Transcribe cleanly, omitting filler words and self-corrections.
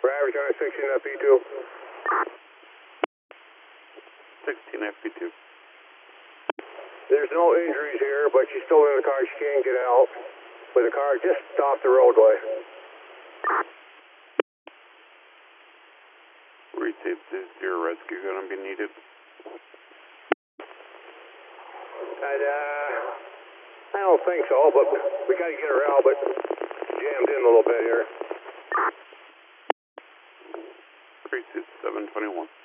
average on a 16 FP2. 16 FP2. There's no injuries here, but she's still in the car. She can't get out with the car just off the roadway. Retape, is your rescue going to be needed? I don't think so, but we got to get her out, but jammed in a little bit here. 32721.